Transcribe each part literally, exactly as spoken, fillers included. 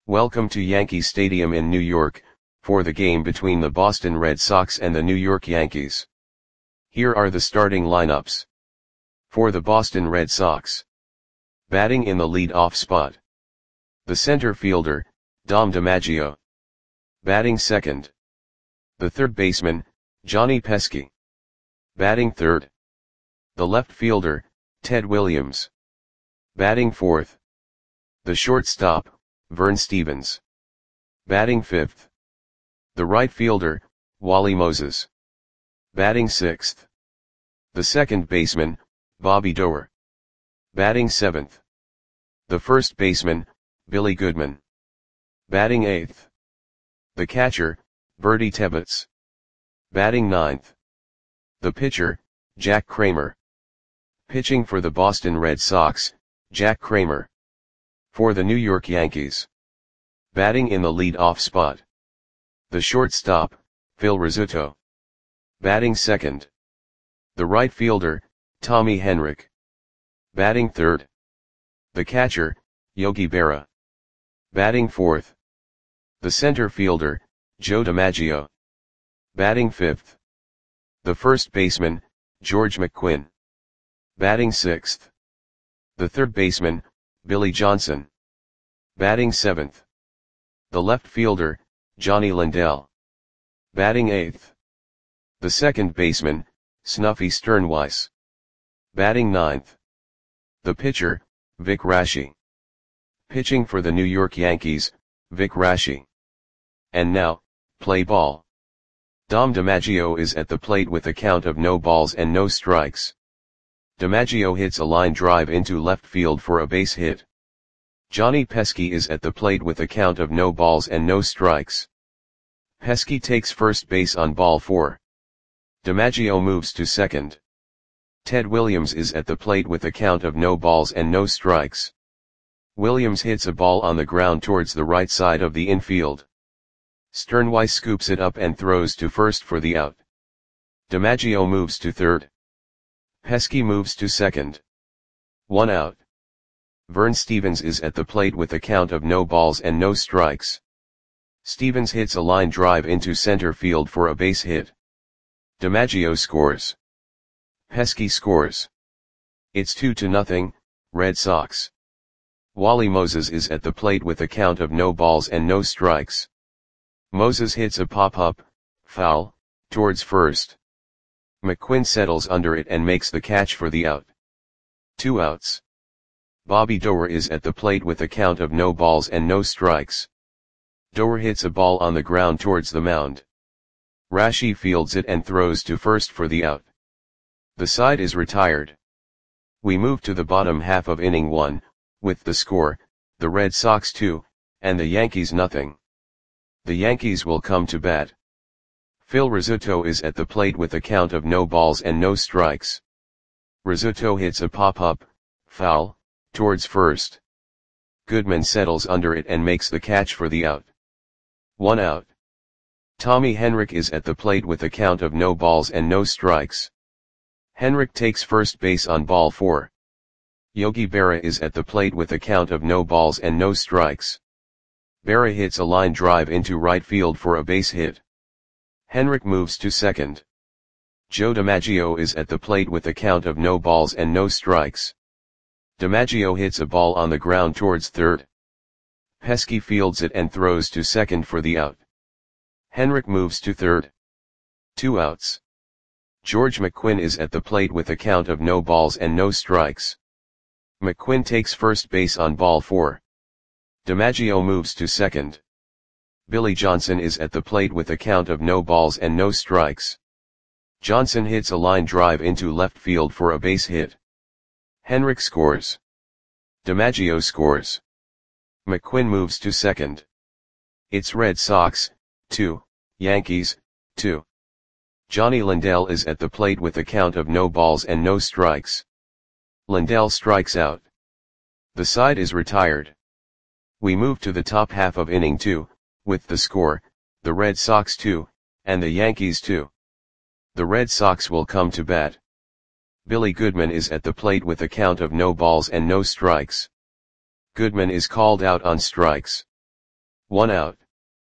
Welcome to Yankee Stadium in New York, for the game between the Boston Red Sox and the New York Yankees. Here are the starting lineups. For the Boston Red Sox. Batting in the lead-off spot. The center fielder, Dom DiMaggio. Batting second. The third baseman, Johnny Pesky. Batting third. The left fielder, Ted Williams. Batting fourth. The shortstop, Vern Stephens. Batting fifth. The right fielder, Wally Moses. Batting sixth. The second baseman, Bobby Doerr. Batting seventh. The first baseman, Billy Goodman. Batting eighth. The catcher, Bertie Tebbetts. Batting ninth. The pitcher, Jack Kramer. Pitching for the Boston Red Sox, Jack Kramer. For the New York Yankees. Batting in the lead-off spot. The shortstop, Phil Rizzuto. Batting second. The right fielder, Tommy Henrich. Batting third. The catcher, Yogi Berra. Batting fourth. The center fielder, Joe DiMaggio. Batting fifth. The first baseman, George McQuinn. Batting sixth. The third baseman, Billy Johnson. Batting seventh. The left fielder, Johnny Lindell. Batting eighth. The second baseman, Snuffy Sternweiss. Batting ninth. The pitcher, Vic Raschi. Pitching for the New York Yankees, Vic Raschi. And now, play ball. Dom DiMaggio is at the plate with a count of no balls and no strikes. DiMaggio hits a line drive into left field for a base hit. Johnny Pesky is at the plate with a count of no balls and no strikes. Pesky takes first base on ball four. DiMaggio moves to second. Ted Williams is at the plate with a count of no balls and no strikes. Williams hits a ball on the ground towards the right side of the infield. Sternweiss scoops it up and throws to first for the out. DiMaggio moves to third. Pesky moves to second. One out. Vern Stephens is at the plate with a count of no balls and no strikes. Stephens hits a line drive into center field for a base hit. DiMaggio scores. Pesky scores. It's two to nothing, Red Sox. Wally Moses is at the plate with a count of no balls and no strikes. Moses hits a pop-up, foul, towards first. McQuinn settles under it and makes the catch for the out. Two outs. Bobby Doerr is at the plate with a count of no balls and no strikes. Doerr hits a ball on the ground towards the mound. Raschi fields it and throws to first for the out. The side is retired. We move to the bottom half of inning one, with the score, the Red Sox two, and the Yankees nothing. The Yankees will come to bat. Phil Rizzuto is at the plate with a count of no balls and no strikes. Rizzuto hits a pop-up, foul, towards first. Goodman settles under it and makes the catch for the out. One out. Tommy Henrich is at the plate with a count of no balls and no strikes. Henrich takes first base on ball four. Yogi Berra is at the plate with a count of no balls and no strikes. Berra hits a line drive into right field for a base hit. Henrich moves to second. Joe DiMaggio is at the plate with a count of no balls and no strikes. DiMaggio hits a ball on the ground towards third. Pesky fields it and throws to second for the out. Henrich moves to third. Two outs. George McQuinn is at the plate with a count of no balls and no strikes. McQuinn takes first base on ball four. DiMaggio moves to second. Billy Johnson is at the plate with a count of no balls and no strikes. Johnson hits a line drive into left field for a base hit. Henrich scores. DiMaggio scores. McQuinn moves to second. It's Red Sox, two, Yankees, two. Johnny Lindell is at the plate with a count of no balls and no strikes. Lindell strikes out. The side is retired. We move to the top half of inning two, with the score, the Red Sox two, and the Yankees two. The Red Sox will come to bat. Billy Goodman is at the plate with a count of no balls and no strikes. Goodman is called out on strikes. One out.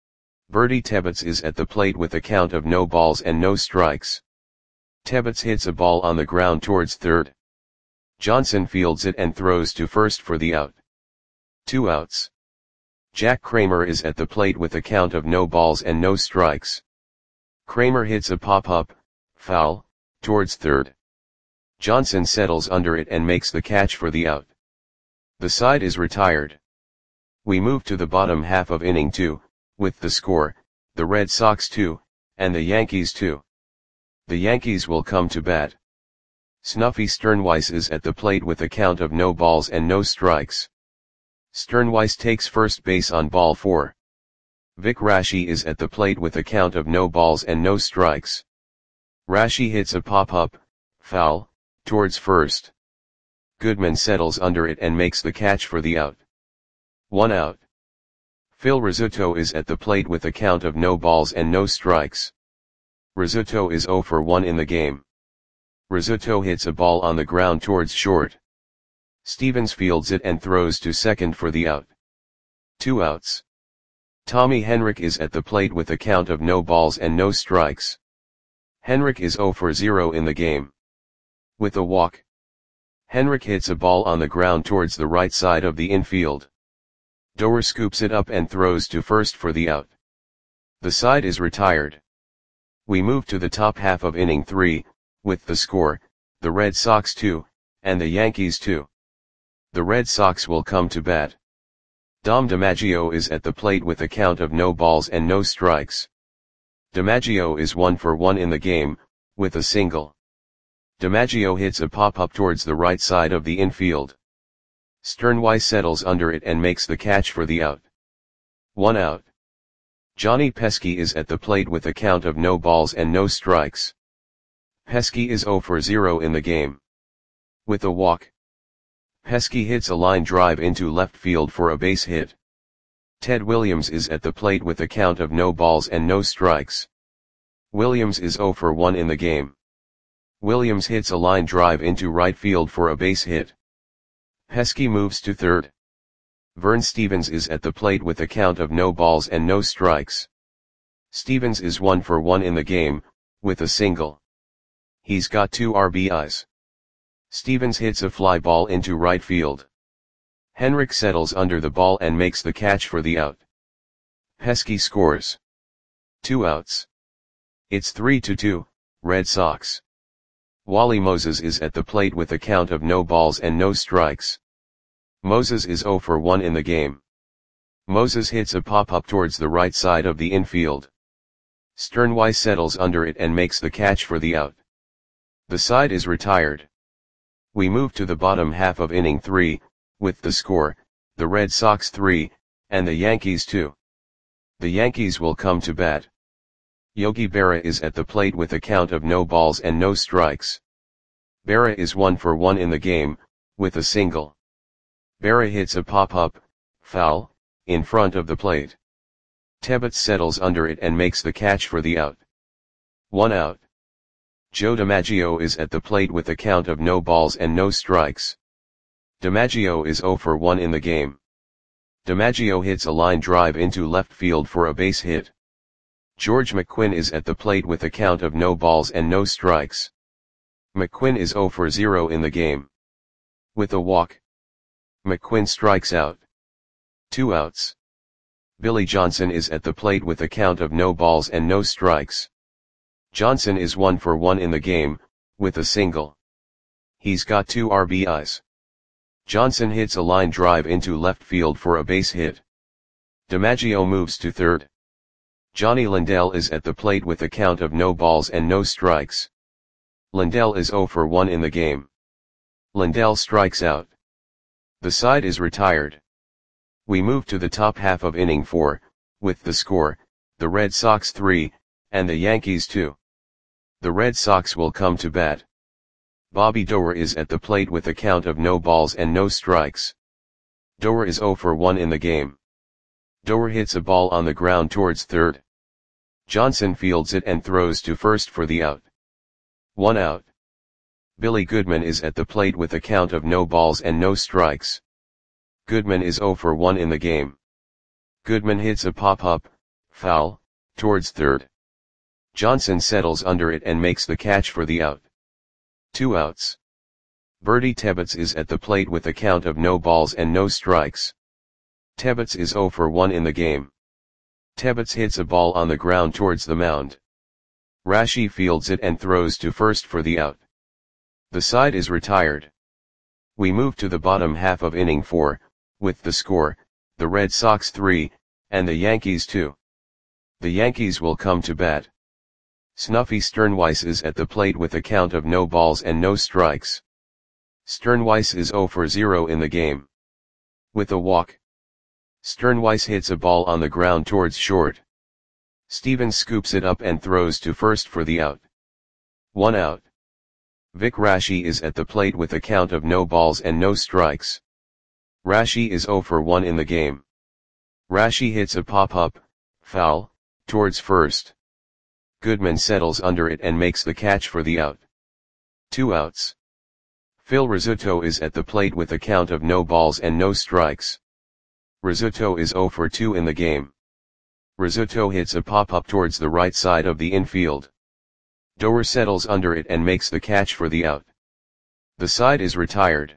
Bertie Tebbets is at the plate with a count of no balls and no strikes. Tebbets hits a ball on the ground towards third. Johnson fields it and throws to first for the out. Two outs. Jack Kramer is at the plate with a count of no balls and no strikes. Kramer hits a pop-up, foul, towards third. Johnson settles under it and makes the catch for the out. The side is retired. We move to the bottom half of inning two, with the score, the Red Sox two, and the Yankees two. The Yankees will come to bat. Snuffy Sternweiss is at the plate with a count of no balls and no strikes. Sternweiss takes first base on ball four. Vic Raschi is at the plate with a count of no balls and no strikes. Raschi hits a pop-up, foul, towards first. Goodman settles under it and makes the catch for the out. One out. Phil Rizzuto is at the plate with a count of no balls and no strikes. Rizzuto is oh for one in the game. Rizzuto hits a ball on the ground towards short. Stevens fields it and throws to second for the out. Two outs. Tommy Henrich is at the plate with a count of no balls and no strikes. Henrich is oh for zero in the game. With a walk. Henrich hits a ball on the ground towards the right side of the infield. Doer scoops it up and throws to first for the out. The side is retired. We move to the top half of inning three, with the score, the Red Sox two, and the Yankees two. The Red Sox will come to bat. Dom DiMaggio is at the plate with a count of no balls and no strikes. DiMaggio is one for one in the game, with a single. DiMaggio hits a pop-up towards the right side of the infield. Sternweiss settles under it and makes the catch for the out. One out. Johnny Pesky is at the plate with a count of no balls and no strikes. Pesky is oh for zero in the game. With a walk. Pesky hits a line drive into left field for a base hit. Ted Williams is at the plate with a count of no balls and no strikes. Williams is oh for one in the game. Williams hits a line drive into right field for a base hit. Pesky moves to third. Vern Stevens is at the plate with a count of no balls and no strikes. Stevens is one for one in the game, with a single. He's got two R B Is. Stevens hits a fly ball into right field. Henrich settles under the ball and makes the catch for the out. Pesky scores. Two outs. It's three to two, Red Sox. Wally Moses is at the plate with a count of no balls and no strikes. Moses is oh for one in the game. Moses hits a pop-up towards the right side of the infield. Sternweiss settles under it and makes the catch for the out. The side is retired. We move to the bottom half of inning three, with the score, the Red Sox three, and the Yankees two. The Yankees will come to bat. Yogi Berra is at the plate with a count of no balls and no strikes. Berra is one for one in the game, with a single. Berra hits a pop-up, foul, in front of the plate. Tebbets settles under it and makes the catch for the out. One out. Joe DiMaggio is at the plate with a count of no balls and no strikes. DiMaggio is oh for one in the game. DiMaggio hits a line drive into left field for a base hit. George McQuinn is at the plate with a count of no balls and no strikes. McQuinn is oh for zero in the game. With a walk. McQuinn strikes out. Two outs. Billy Johnson is at the plate with a count of no balls and no strikes. Johnson is one for one in the game, with a single. He's got two R B Is. Johnson hits a line drive into left field for a base hit. DiMaggio moves to third. Johnny Lindell is at the plate with a count of no balls and no strikes. Lindell is oh for one in the game. Lindell strikes out. The side is retired. We move to the top half of inning four, with the score, the Red Sox three, and the Yankees two. The Red Sox will come to bat. Bobby Doer is at the plate with a count of no balls and no strikes. Doer is oh for one in the game. Doer hits a ball on the ground towards third. Johnson fields it and throws to first for the out. One out. Billy Goodman is at the plate with a count of no balls and no strikes. Goodman is oh for one in the game. Goodman hits a pop-up, foul, towards third. Johnson settles under it and makes the catch for the out. Two outs. Bertie Tebbets is at the plate with a count of no balls and no strikes. Tebbets is oh for one in the game. Tebbets hits a ball on the ground towards the mound. Rashi fields it and throws to first for the out. The side is retired. We move to the bottom half of inning four, with the score, the Red Sox three, and the Yankees two. The Yankees will come to bat. Snuffy Sternweiss is at the plate with a count of no balls and no strikes. Sternweiss is oh for zero in the game. With a walk. Sternweiss hits a ball on the ground towards short. Stevens scoops it up and throws to first for the out. One out. Vic Rashi is at the plate with a count of no balls and no strikes. Rashi is oh for one in the game. Rashi hits a pop-up, foul, towards first. Goodman settles under it and makes the catch for the out. Two outs. Phil Rizzuto is at the plate with a count of no balls and no strikes. Rizzuto is oh for two in the game. Rizzuto hits a pop-up towards the right side of the infield. Doer settles under it and makes the catch for the out. The side is retired.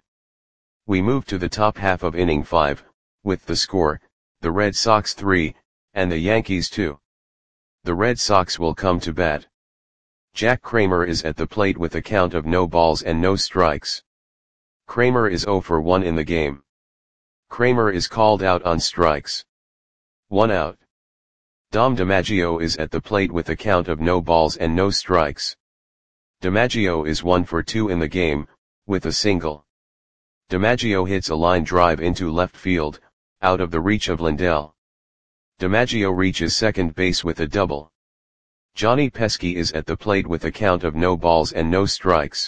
We move to the top half of inning five, with the score, the Red Sox three, and the Yankees two. The Red Sox will come to bat. Jack Kramer is at the plate with a count of no balls and no strikes. Kramer is oh for one in the game. Kramer is called out on strikes. One out. Dom DiMaggio is at the plate with a count of no balls and no strikes. DiMaggio is one for two in the game, with a single. DiMaggio hits a line drive into left field, out of the reach of Lindell. DiMaggio reaches second base with a double. Johnny Pesky is at the plate with a count of no balls and no strikes.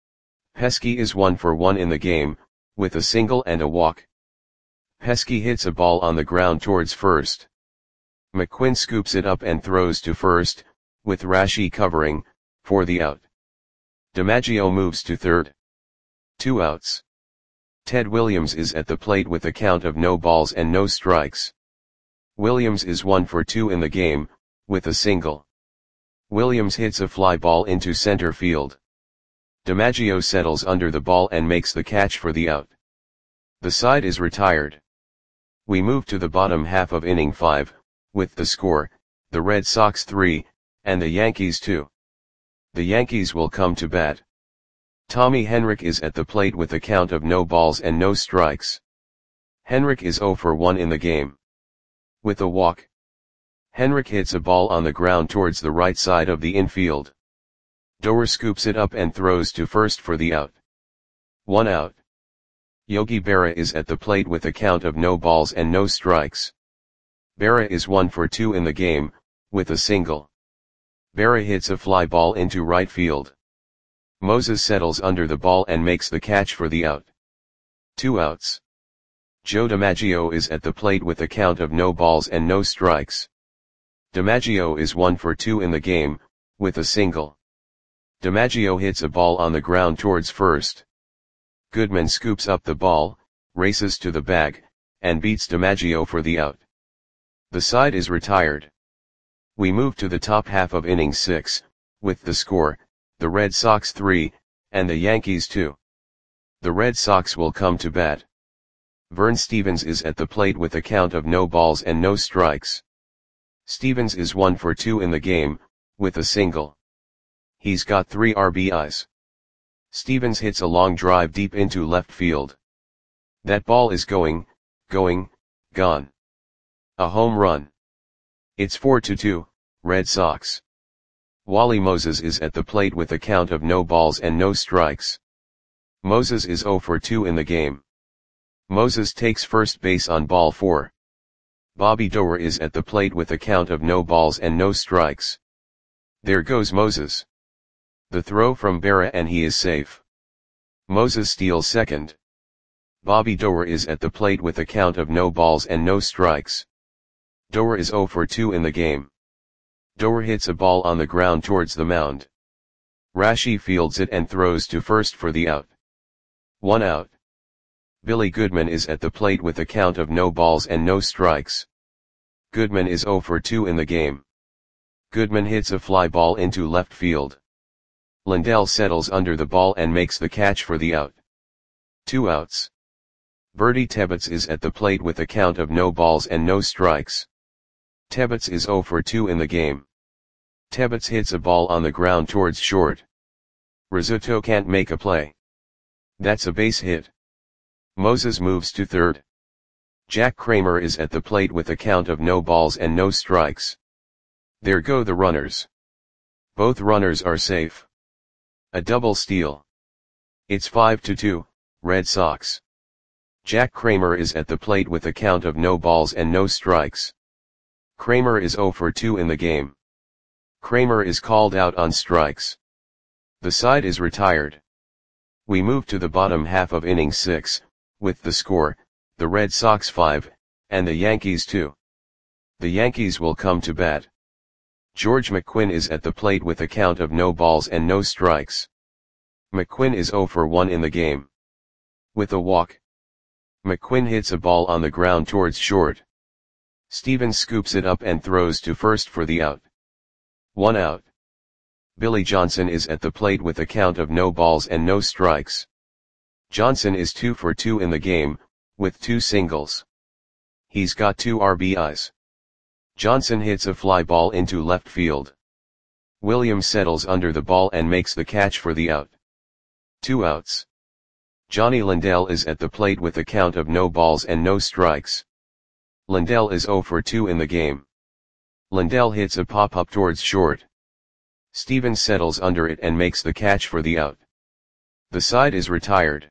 Pesky is one for one in the game, with a single and a walk. Pesky hits a ball on the ground towards first. McQuinn scoops it up and throws to first, with Rashi covering, for the out. DiMaggio moves to third. Two outs. Ted Williams is at the plate with a count of no balls and no strikes. Williams is one for two in the game, with a single. Williams hits a fly ball into center field. DiMaggio settles under the ball and makes the catch for the out. The side is retired. We move to the bottom half of inning five, with the score, the Red Sox three, and the Yankees two. The Yankees will come to bat. Tommy Henrich is at the plate with a count of no balls and no strikes. Henrich is oh for one in the game. With a walk. Henrich hits a ball on the ground towards the right side of the infield. Doer scoops it up and throws to first for the out. One out. Yogi Berra is at the plate with a count of no balls and no strikes. Berra is one for two in the game, with a single. Berra hits a fly ball into right field. Moses settles under the ball and makes the catch for the out. Two outs. Joe DiMaggio is at the plate with a count of no balls and no strikes. DiMaggio is one for two in the game, with a single. DiMaggio hits a ball on the ground towards first. Goodman scoops up the ball, races to the bag, and beats DiMaggio for the out. The side is retired. We move to the top half of inning six, with the score, the Red Sox three, and the Yankees two. The Red Sox will come to bat. Vern Stevens is at the plate with a count of no balls and no strikes. Stevens is one for two in the game, with a single. He's got three R B Is. Stevens hits a long drive deep into left field. That ball is going, going, gone. A home run. It's four to two, Red Sox. Wally Moses is at the plate with a count of no balls and no strikes. Moses is oh for two in the game. Moses takes first base on ball four. Bobby Doer is at the plate with a count of no balls and no strikes. There goes Moses. The throw from Berra and he is safe. Moses steals second. Bobby Doer is at the plate with a count of no balls and no strikes. Doer is oh for two in the game. Doer hits a ball on the ground towards the mound. Rashi fields it and throws to first for the out. One out. Billy Goodman is at the plate with a count of no balls and no strikes. Goodman is zero for two in the game. Goodman hits a fly ball into left field. Lindell settles under the ball and makes the catch for the out. Two outs. Bertie Tebbets is at the plate with a count of no balls and no strikes. Tebbets is zero for two in the game. Tebbets hits a ball on the ground towards short. Rizzuto can't make a play. That's a base hit. Moses moves to third. Jack Kramer is at the plate with a count of no balls and no strikes. There go the runners. Both runners are safe. A double steal. It's five to two, Red Sox. Jack Kramer is at the plate with a count of no balls and no strikes. Kramer is zero for two in the game. Kramer is called out on strikes. The side is retired. We move to the bottom half of inning six, with the score, the Red Sox five, and the Yankees two. The Yankees will come to bat. George McQuinn is at the plate with a count of no balls and no strikes. McQuinn is zero for one in the game. With a walk. McQuinn hits a ball on the ground towards short. Stevens scoops it up and throws to first for the out. One out. Billy Johnson is at the plate with a count of no balls and no strikes. Johnson is two for two in the game, with two singles. He's got two R B Is. Johnson hits a fly ball into left field. Williams settles under the ball and makes the catch for the out. Two outs. Johnny Lindell is at the plate with a count of no balls and no strikes. Lindell is zero for two in the game. Lindell hits a pop-up towards short. Stevens settles under it and makes the catch for the out. The side is retired.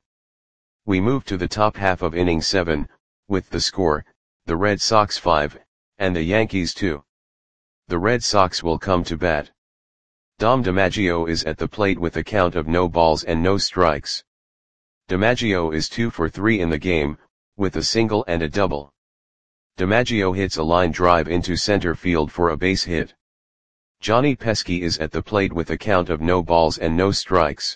We move to the top half of inning seven, with the score, the Red Sox five, and the Yankees two. The Red Sox will come to bat. Dom DiMaggio is at the plate with a count of no balls and no strikes. DiMaggio is two for three in the game, with a single and a double. DiMaggio hits a line drive into center field for a base hit. Johnny Pesky is at the plate with a count of no balls and no strikes.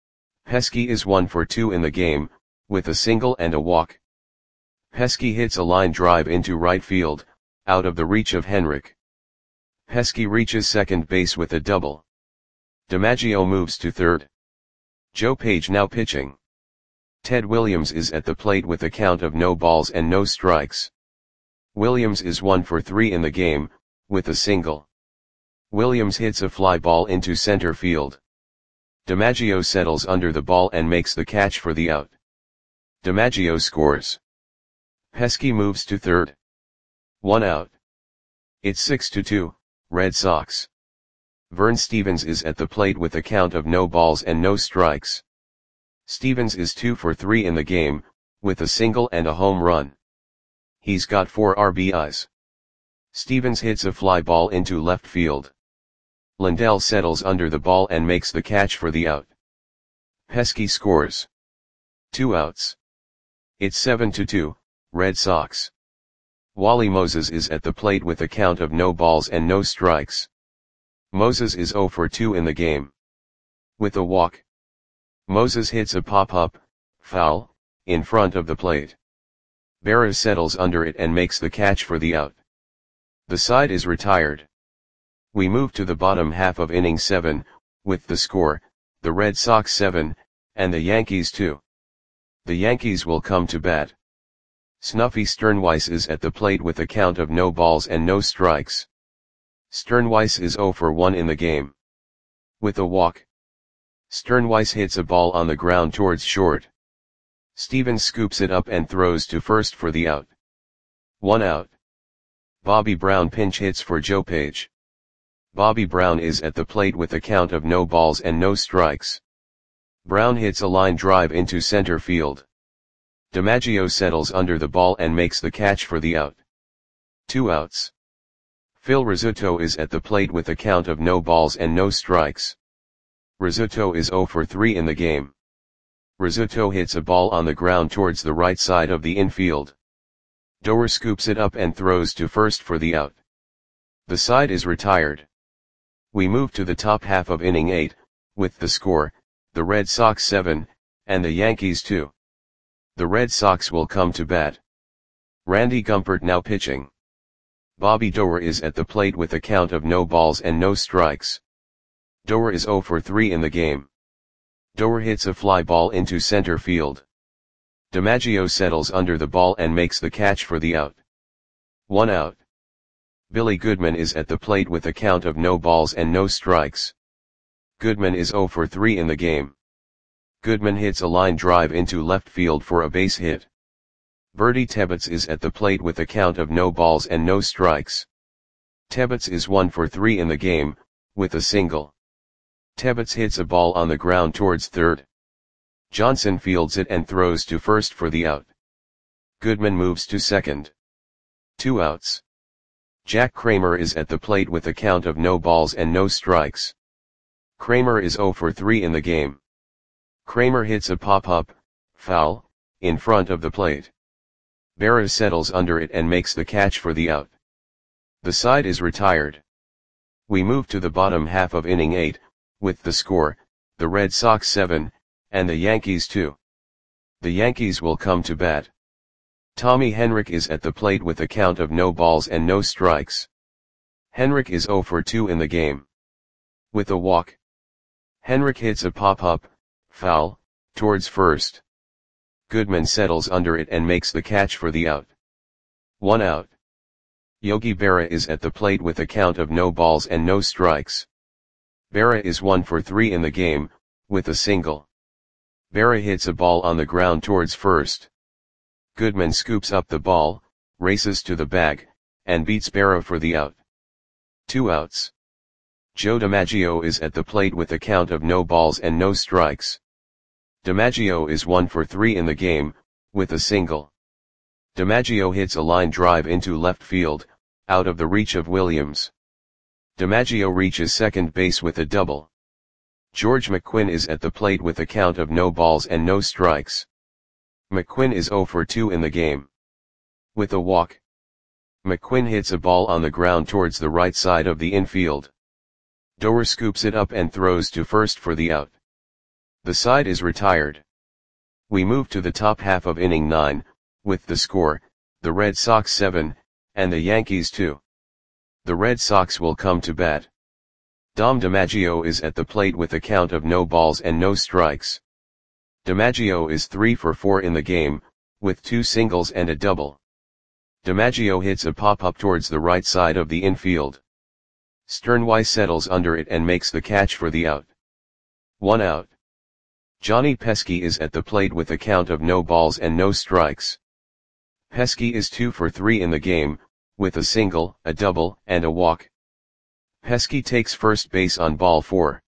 Pesky is one for two in the game, with a single and a walk. Pesky hits a line drive into right field, out of the reach of Henrik. Pesky reaches second base with a double. DiMaggio moves to third. Joe Page now pitching. Ted Williams is at the plate with a count of no balls and no strikes. Williams is one for three in the game, with a single. Williams hits a fly ball into center field. DiMaggio settles under the ball and makes the catch for the out. DiMaggio scores. Pesky moves to third. One out. It's six to two, Red Sox. Vern Stevens is at the plate with a count of no balls and no strikes. Stevens is two for three in the game, with a single and a home run. He's got four R B Is. Stevens hits a fly ball into left field. Lindell settles under the ball and makes the catch for the out. Pesky scores. Two outs. It's seven to two, Red Sox. Wally Moses is at the plate with a count of no balls and no strikes. Moses is zero for two in the game. With a walk. Moses hits a pop-up, foul, in front of the plate. Berra settles under it and makes the catch for the out. The side is retired. We move to the bottom half of inning seven, with the score, the Red Sox seven, and the Yankees two. The Yankees will come to bat. Snuffy Sternweiss is at the plate with a count of no balls and no strikes. Sternweiss is zero for one in the game. With a walk. Sternweiss hits a ball on the ground towards short. Stevens scoops it up and throws to first for the out. One out. Bobby Brown pinch hits for Joe Page. Bobby Brown is at the plate with a count of no balls and no strikes. Brown hits a line drive into center field. DiMaggio settles under the ball and makes the catch for the out. Two outs. Phil Rizzuto is at the plate with a count of no balls and no strikes. Rizzuto is zero for three in the game. Rizzuto hits a ball on the ground towards the right side of the infield. Doer scoops it up and throws to first for the out. The side is retired. We move to the top half of inning eight, with the score, the Red Sox seven, and the Yankees two. The Red Sox will come to bat. Randy Gumpert now pitching. Bobby Doerr is at the plate with a count of no balls and no strikes. Doerr is zero for three in the game. Doerr hits a fly ball into center field. DiMaggio settles under the ball and makes the catch for the out. One out. Billy Goodman is at the plate with a count of no balls and no strikes. Goodman is zero for three in the game. Goodman hits a line drive into left field for a base hit. Bertie Tebbetts is at the plate with a count of no balls and no strikes. Tebbetts is one for three in the game, with a single. Tebbetts hits a ball on the ground towards third. Johnson fields it and throws to first for the out. Goodman moves to second. Two outs. Jack Kramer is at the plate with a count of no balls and no strikes. Kramer is zero for three in the game. Kramer hits a pop-up, foul, in front of the plate. Berra settles under it and makes the catch for the out. The side is retired. We move to the bottom half of inning eight, with the score, the Red Sox seven, and the Yankees two. The Yankees will come to bat. Tommy Henrich is at the plate with a count of no balls and no strikes. Henrich is zero for two in the game. With a walk. Henrich hits a pop-up, foul, towards first. Goodman settles under it and makes the catch for the out. One out. Yogi Berra is at the plate with a count of no balls and no strikes. Berra is one for three in the game, with a single. Berra hits a ball on the ground towards first. Goodman scoops up the ball, races to the bag, and beats Berra for the out. Two outs. Joe DiMaggio is at the plate with a count of no balls and no strikes. DiMaggio is one for three in the game, with a single. DiMaggio hits a line drive into left field, out of the reach of Williams. DiMaggio reaches second base with a double. George McQuinn is at the plate with a count of no balls and no strikes. McQuinn is zero for two in the game. With a walk. McQuinn hits a ball on the ground towards the right side of the infield. Doerr scoops it up and throws to first for the out. The side is retired. We move to the top half of inning nine, with the score, the Red Sox seven, and the Yankees two. The Red Sox will come to bat. Dom DiMaggio is at the plate with a count of no balls and no strikes. DiMaggio is three for four in the game, with two singles and a double. DiMaggio hits a pop-up towards the right side of the infield. Sternweiss settles under it and makes the catch for the out. One out. Johnny Pesky is at the plate with a count of no balls and no strikes. Pesky is two for three in the game, with a single, a double, and a walk. Pesky takes first base on ball four.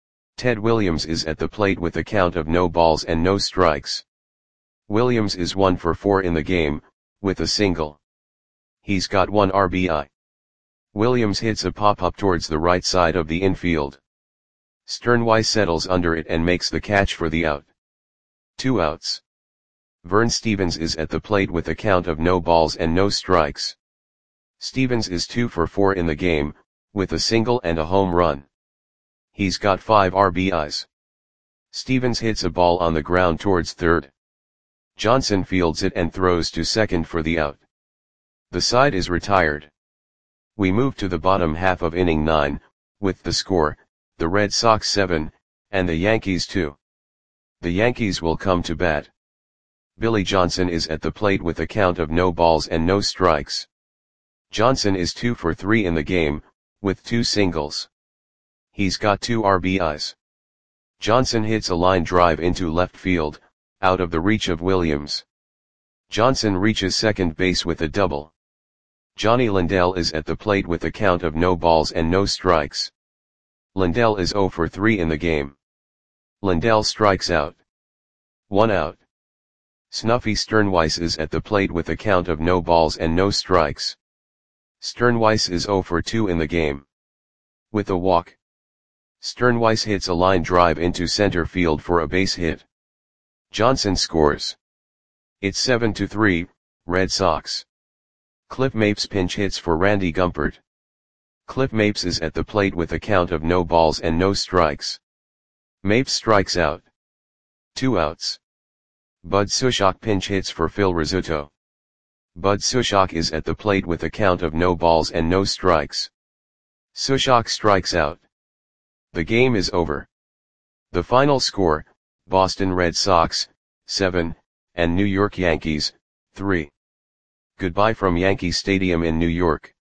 Ted Williams is at the plate with a count of no balls and no strikes. Williams is one for four in the game, with a single. He's got one R B I. Williams hits a pop-up towards the right side of the infield. Sternweiss settles under it and makes the catch for the out. Two outs. Vern Stevens is at the plate with a count of no balls and no strikes. Stevens is two for four in the game, with a single and a home run. He's got five R B Is. Stevens hits a ball on the ground towards third. Johnson fields it and throws to second for the out. The side is retired. We move to the bottom half of inning nine, with the score, the Red Sox seven, and the Yankees two. The Yankees will come to bat. Billy Johnson is at the plate with a count of no balls and no strikes. Johnson is two for three in the game, with two singles. He's got two R B Is. Johnson hits a line drive into left field, out of the reach of Williams. Johnson reaches second base with a double. Johnny Lindell is at the plate with a count of no balls and no strikes. Lindell is zero for three in the game. Lindell strikes out. One out. Snuffy Sternweiss is at the plate with a count of no balls and no strikes. Sternweiss is zero for two in the game. With a walk. Sternweiss hits a line drive into center field for a base hit. Johnson scores. It's seven to three, Red Sox. Cliff Mapes pinch hits for Randy Gumpert. Cliff Mapes is at the plate with a count of no balls and no strikes. Mapes strikes out. Two outs. Bud Sushok pinch hits for Phil Rizzuto. Bud Sushok is at the plate with a count of no balls and no strikes. Sushok strikes out. The game is over. The final score, Boston Red Sox, seven, and New York Yankees, three. Goodbye from Yankee Stadium in New York.